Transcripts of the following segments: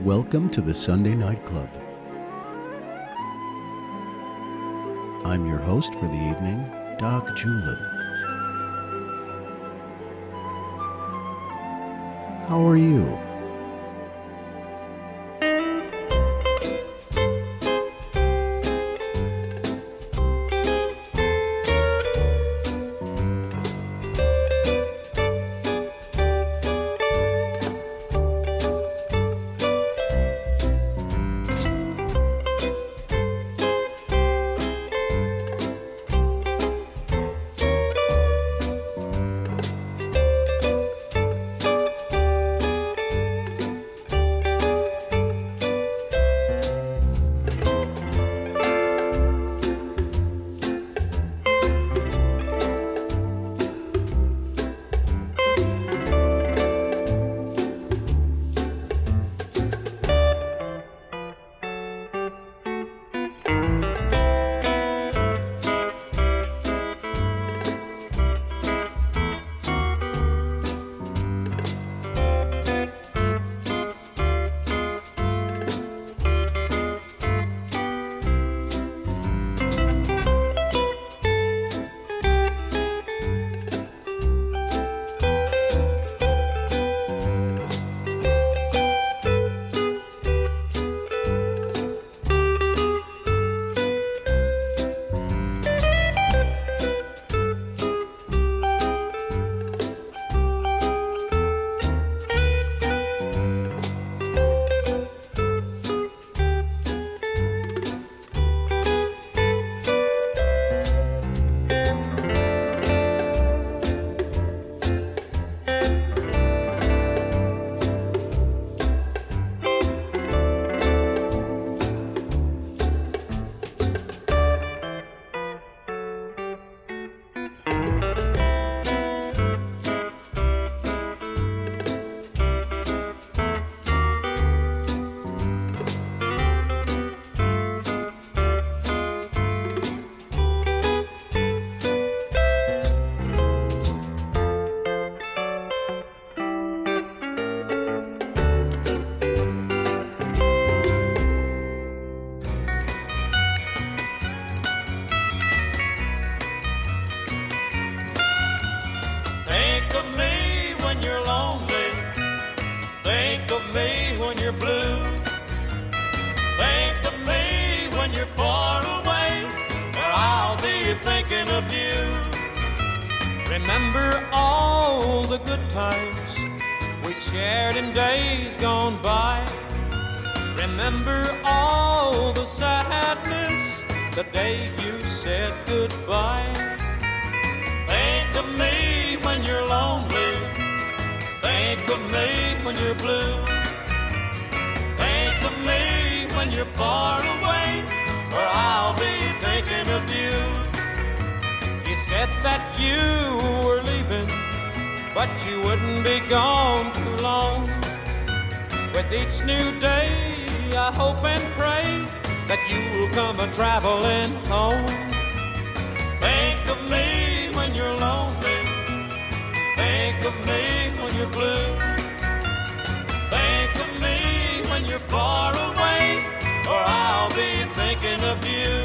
Welcome to the Sunday Night Club. I'm your host for the evening, Doc Julin. How are you? Think of me when you're lonely. Think of me when you're blue. Think of me when you're far away, or I'll be thinking of you. Remember all the good times we shared in days gone by. Remember all the sadness the day you said goodbye. Think of me when you're lonely. Think of me when you're blue. Think of me when you're far away, or I'll be thinking of you. You said that you were leaving, but you wouldn't be gone too long. With each new day, I hope and pray that you'll come a-traveling home. Think of me when you're lonely. Think of me when you're blue. Think of me when you're far away, or I'll be thinking of you.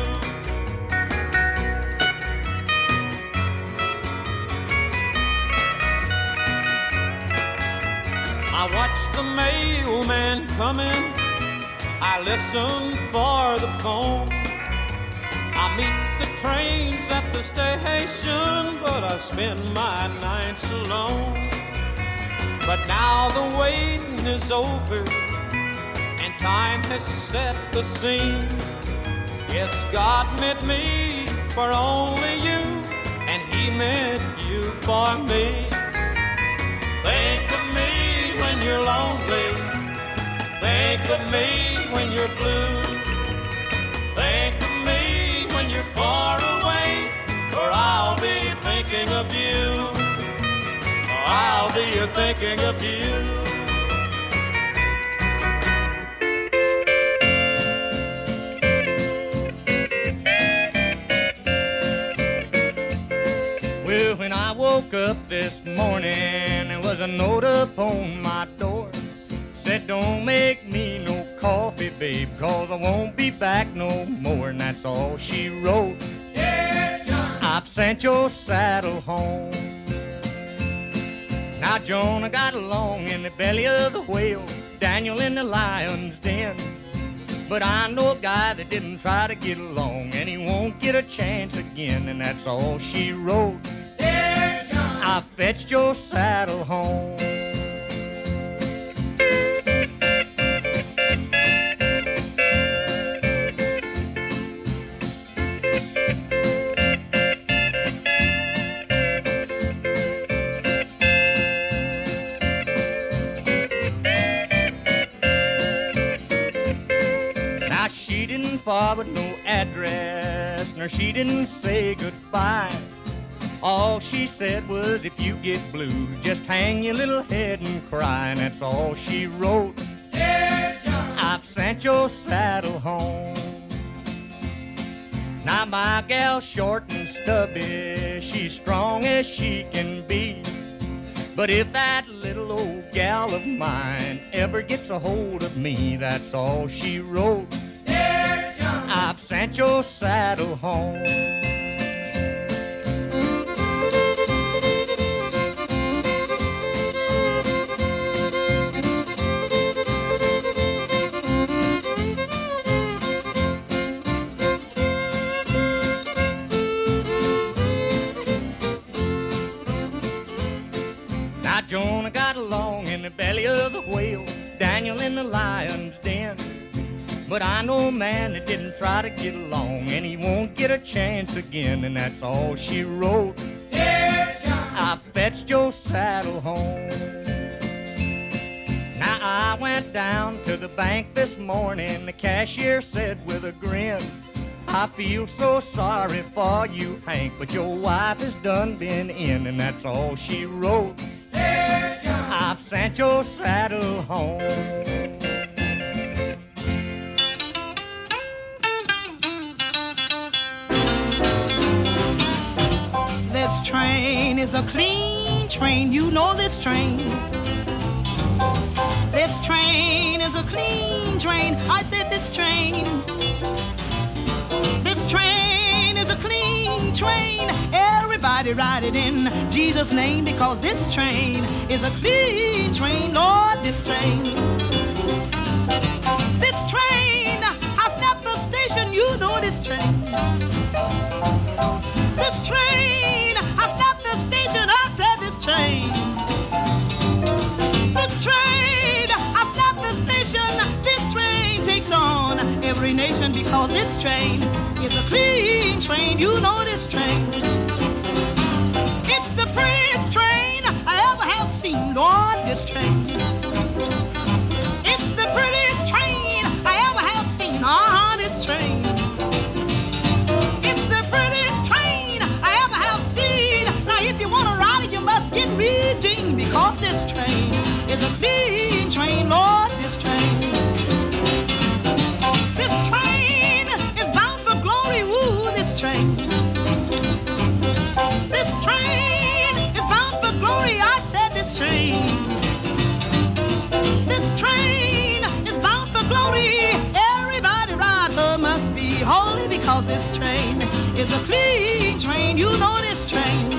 I watch the mailman coming. I listen for the phone. I meet the trains at the station, but I spend my nights alone. But now the waiting is over, and time has set the scene. Yes, God meant me for only you, and He meant you for me. Think of me when you're lonely. Think of me when you're blue. Think of me when you're far away, or I'll be thinking of you. I'll be thinking of you. Well, when I woke up this morning, there was a note upon my door. Said, don't make me no babe, 'cause I won't be back no more. And that's all she wrote. Yeah, John. I've sent your saddle home. Now Jonah got along in the belly of the whale, Daniel in the lion's den. But I know a guy that didn't try to get along, and he won't get a chance again. And that's all she wrote. Yeah, John. I fetched your saddle home. She didn't forward no address, nor she didn't say goodbye. All she said was, if you get blue, just hang your little head and cry. And that's all she wrote. Yeah, John. I've sent your saddle home. Now my gal's short and stubby, she's strong as she can be. But if that little old gal of mine ever gets a hold of me, that's all she wrote. I've sent your saddle home. Now Jonah got along in the belly of the whale, Daniel in the lion's den. But I know a man that didn't try to get along, and he won't get a chance again. And that's all she wrote. Yeah, John. I fetched your saddle home. Now I went down to the bank this morning. The cashier said with a grin, I feel so sorry for you, Hank, but your wife has done been in. And that's all she wrote. Yeah, John. I've sent your saddle home. This train is a clean train, you know this train. This train is a clean train, I said this train. This train is a clean train, everybody ride it in Jesus' name, because this train is a clean train, Lord, this train. This train has left the station, you know this train. This train has left the station, I said this train. This train has left the station, this train takes on every nation, because this train is a clean train, you know this train. It's the prettiest train I ever have seen, Lord, this train. It's the prettiest train I ever have seen, this train. If you want to ride it, you must get redeemed, because this train is a clean train, Lord, this train. This train is bound for glory, woo, this train. This train is bound for glory, I said this train. This train is bound for glory, everybody ride her must be holy, because this train is a clean train, you know this train.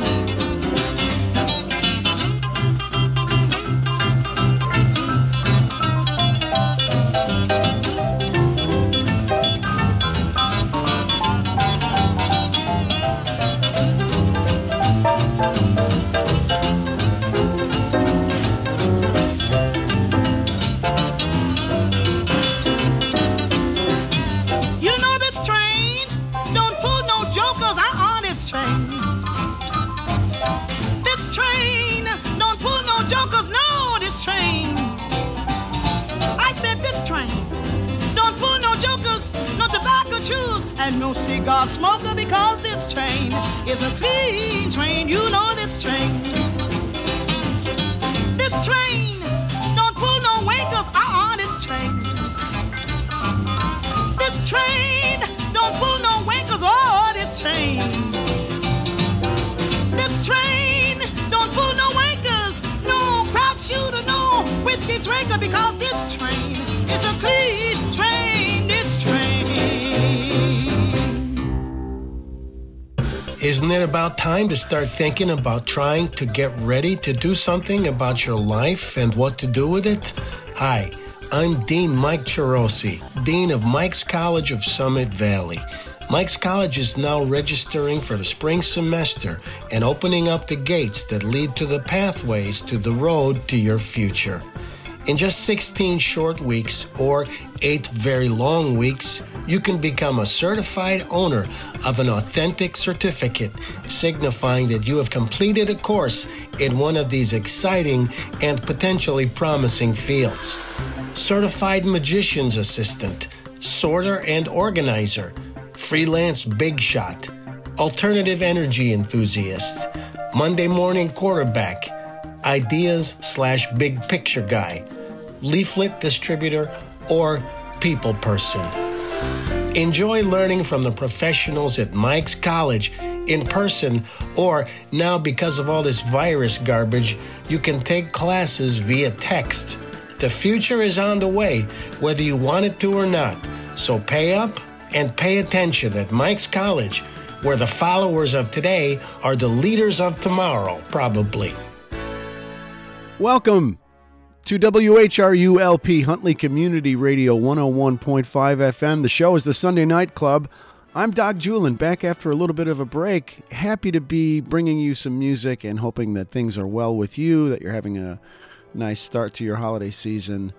And no cigar smoker, because this train is a clean train, you know this train. This train don't pull no winkers, this train. This train don't pull no winkers, this train. This train don't pull no winkers, no crowd shooter, no whiskey drinker, because this train is a clean train. Isn't it about time to start thinking about trying to get ready to do something about your life and what to do with it? Hi, I'm Dean Mike Chirosi, Dean of Mike's College of Summit Valley. Mike's College is now registering for the spring semester and opening up the gates that lead to the pathways to the road to your future. In just 16 short weeks or 8 very long weeks, you can become a certified owner of an authentic certificate, signifying that you have completed a course in one of these exciting and potentially promising fields. Certified magician's assistant, sorter and organizer, freelance big shot, alternative energy enthusiast, Monday morning quarterback, ideas/big picture guy, leaflet distributor, or people person. Enjoy learning from the professionals at Mike's College in person, or now because of all this virus garbage, you can take classes via text. The future is on the way, whether you want it to or not. So pay up and pay attention at Mike's College, where the followers of today are the leaders of tomorrow, probably. Welcome to WHRU-LP Huntley Community Radio 101.5 FM. The show is the Sunday Night Club. I'm Doc Julin, back after a little bit of a break. Happy to be bringing you some music and hoping that things are well with you, that you're having a nice start to your holiday season,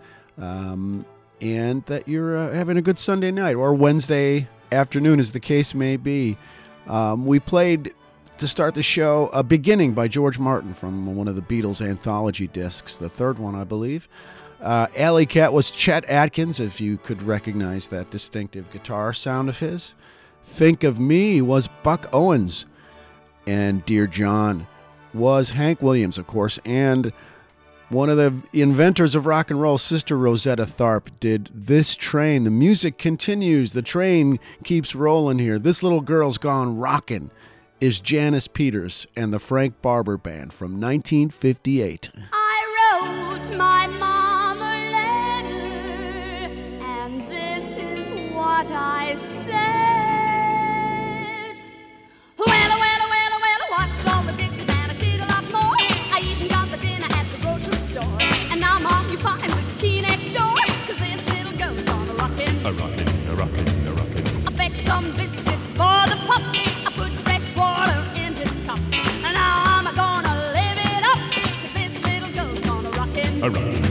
and that you're having a good Sunday night or Wednesday afternoon, as the case may be. We played, to start the show, A Beginning by George Martin from one of the Beatles anthology discs, the third one, I believe. Alley Cat was Chet Atkins, if you could recognize that distinctive guitar sound of his. Think of Me was Buck Owens. And Dear John was Hank Williams, of course. And one of the inventors of rock and roll, Sister Rosetta Tharpe, did This Train. The music continues. The train keeps rolling here. This Little Girl's Gone Rockin' is Janice Peters and the Frank Barber Band from 1958. I wrote my mom a letter, and this is what I said. Well, I washed all the dishes and I did a lot more. I even got the dinner at the grocery store. And now, Mom, you find the key next door, 'cause this little girl's gone a-rockin'. A-rockin'. I fetched some biscuits for the pup. I put fresh water in his cup. And now I'm gonna live it up, 'cause this little girl's gonna rockin'.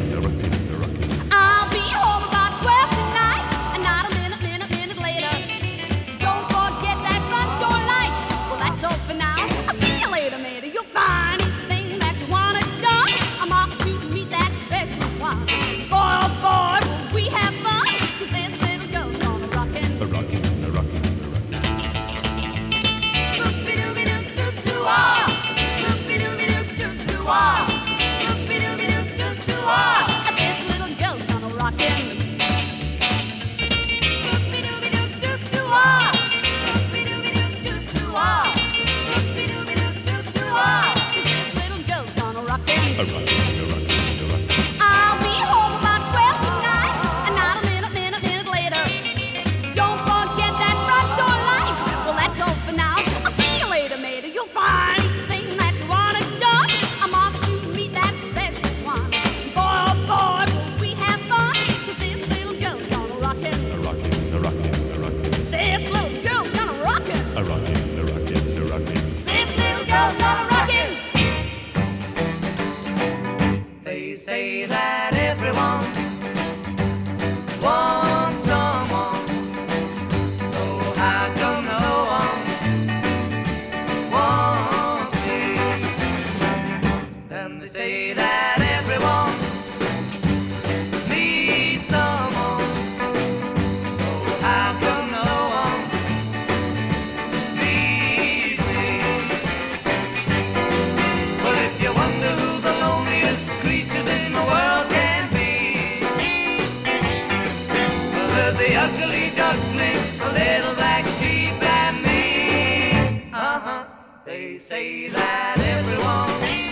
I'll be home about 12 tonight, and not a minute later. Don't forget that front door light. Well, that's all for now. I'll see you later, matey. You'll find each thing that you wanted done. I'm off to meet that special one. Boy, oh boy, will we have fun, 'cause this little girl's gonna rockin'. Doop-a-doop-a-doop-doop-doo-ah. Doop-a-doop-a-doop-doop-doo-ah. Doop-a-doop-a-doop-doop-doo-ah. This little girl's gonna rockin'. Doop-a-doop-a-doop-doop-doo-ah. Doop-a-doop-a-doop-doop-doo-ah. Doop-a-doop-a-doop-doo-ah. This little girl's gonna rockin'. I'll be home about 12 tonight, and not a minute later. Don't forget that front door light. Well, that's all for now. I'll see you later, matey. You'll find each thing that you wanted done. I'm off to meet that special one. Boy, oh boy, will we have fun, 'cause this little girl's gonna rockin'. This little girl's gonna rockin'. This little girl's gonna rockin'. They say that everyone wants someone, so how come no one wants me? Then they say that everyone needs someone, so how come no one needs me? Well, if you wonder who the loneliest creatures in the world can be, well, there's the ugly duckling, the little black sheep, and me. They say that everyone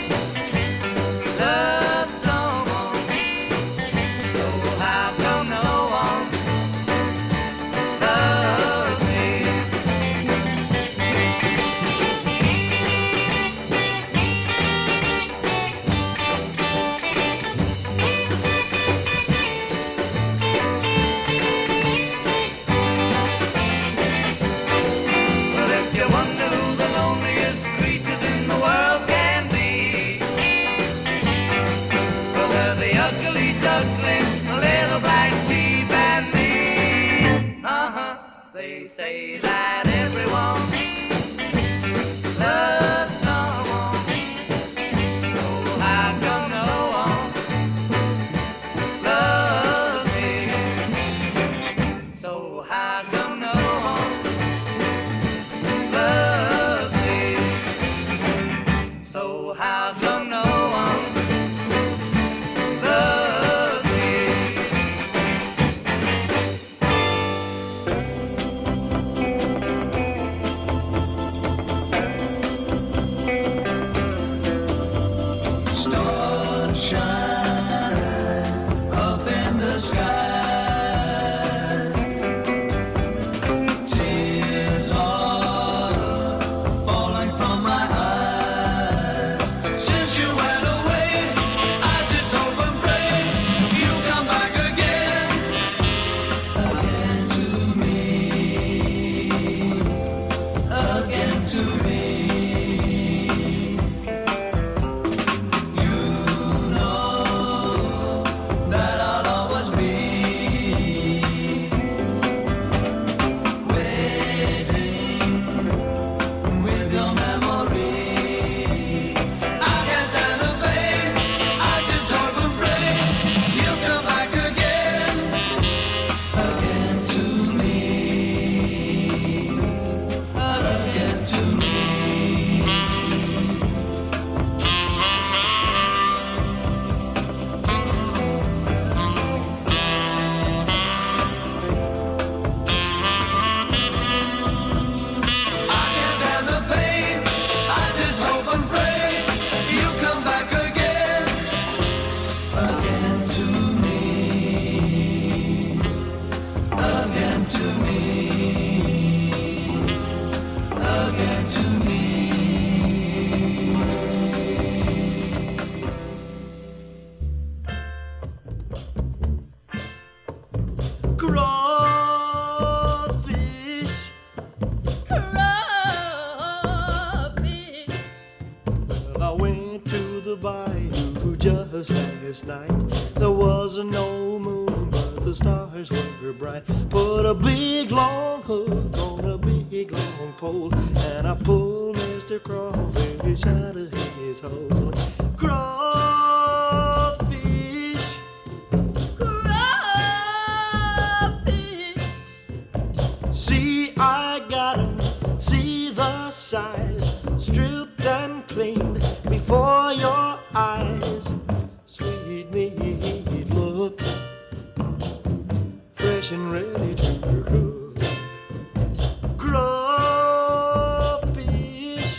loves someone, so how come no one loves me? They say that everyone loves someone. Oh, how come no one loves me? So how come no one loves me? So how come no one loves me? Stars shine up in the sky. Tears are falling from my eyes. Since you went away, I just hope and pray you'll come back again. Again to me. Again to me. You know that I'll always be waiting with your memory. I can't stand the pain. I just hope and pray you'll come back again. Again to me. Again to me. I can't stand the pain. I just hope and pray you'll come back again. Again to me. Again to me. Again to me. Crawfish. Crawfish. Well, I went to the bayou just last night. There was no moon, but the stars were bright. Put a big long hook on a big long pole, and I pulled Mr. Crawfish out of his hole. Crawfish. Crawfish. See, I got 'em, see the size, stripped and cleaned before your eyes. Sweet meat look, fresh and ready to cook. Crawfish.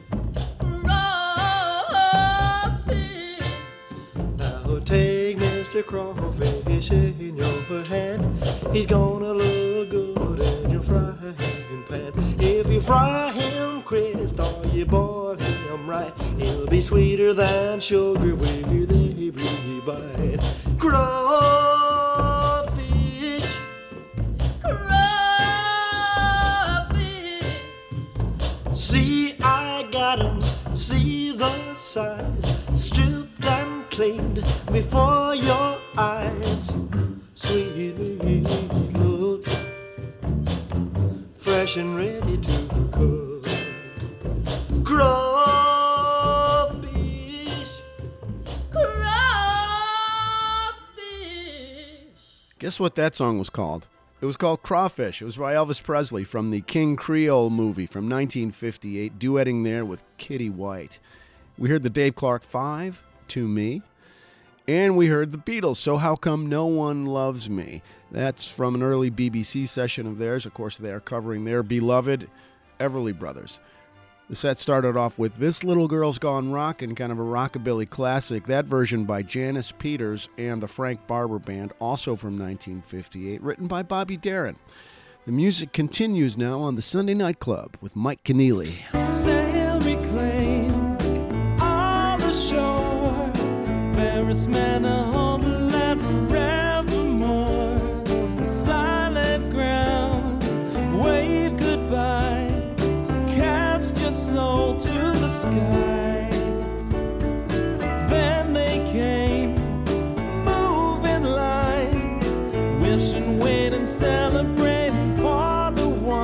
Crawfish. Now take Mr. Crawfish in your hand. He's gonna look good in your frying pan. If you fry him crisp or you boil him right, he'll be sweeter than sugar with every bite. Crawfish. Crawfish. See, I got 'em, see the size, stripped and cleaned before your eyes. Sweet meat look, fresh and ready to cook. Crawfish. Crawfish. Guess what that song was called? It was called Crawfish. It was by Elvis Presley from the King Creole movie from 1958, duetting there with Kitty White. We heard the Dave Clark 5, To Me, and we heard the Beatles, So How Come No One Loves Me. That's from an early BBC session of theirs. Of course, they are covering their beloved Everly Brothers. The set started off with This Little Girl's Gone Rockin', kind of a rockabilly classic. That version by Janice Peters and the Frank Barber Band, also from 1958, written by Bobby Darin. The music continues now on the Sunday Night Club with Mike Keneally. Sail reclaim all the shore, Ferris Manor on the land forevermore. The silent ground, wave goodbye, cast your soul to the sky. Then they came, moving lines, wishing, waiting, celebrating for the one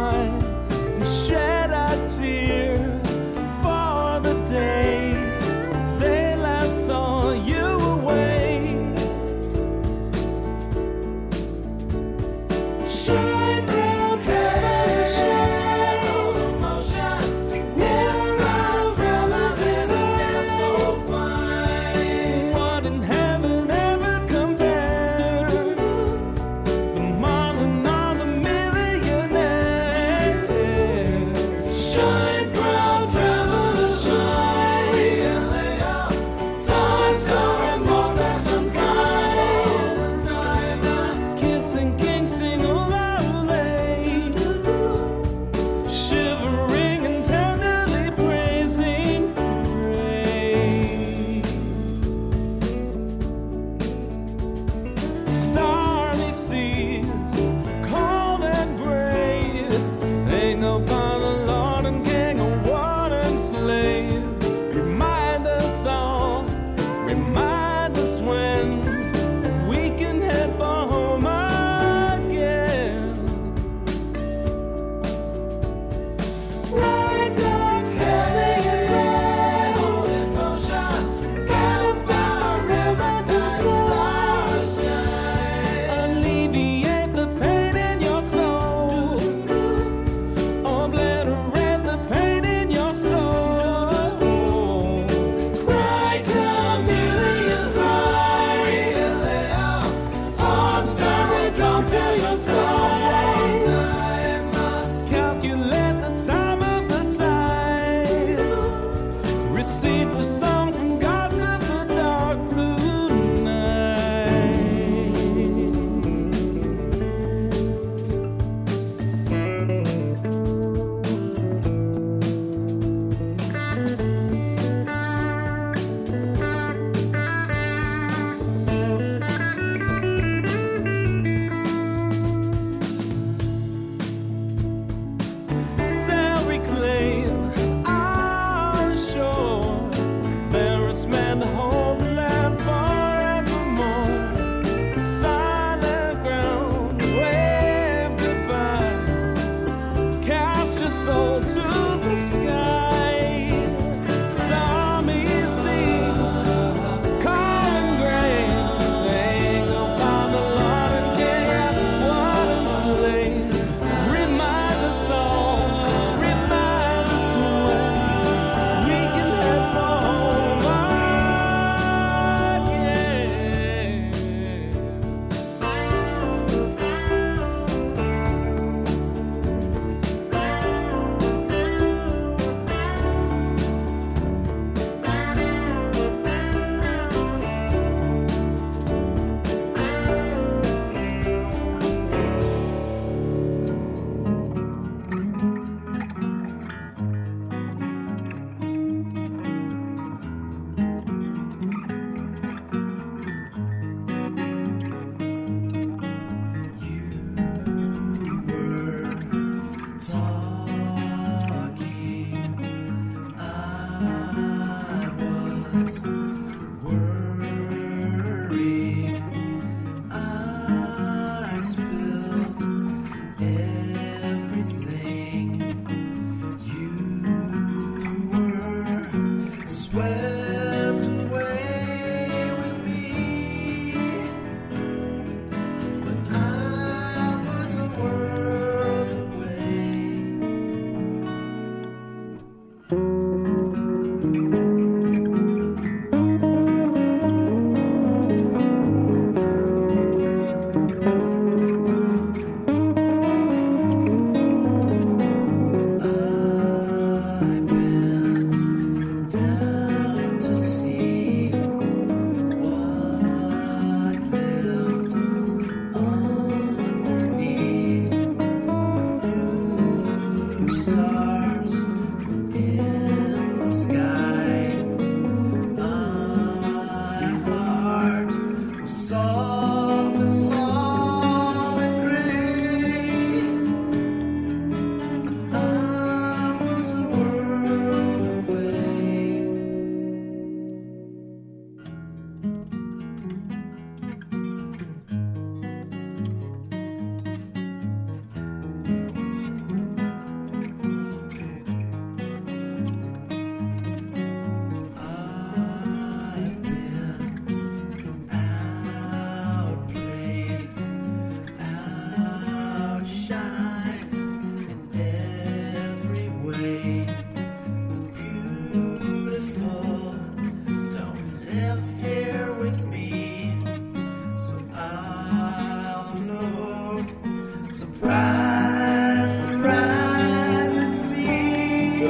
Rise, the rising sea.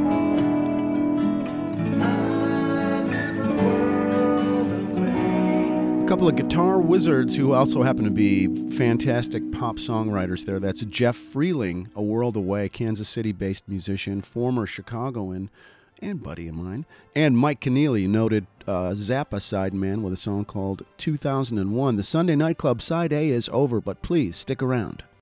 I live a world away. A couple of guitar wizards who also happen to be fantastic pop songwriters there. That's Jeff Freeling, A World Away, Kansas City-based musician, former Chicagoan and buddy of mine, and Mike Keneally, noted Zappa sideman, with a song called 2001. The Sunday Night Club Side A is over, but please stick around.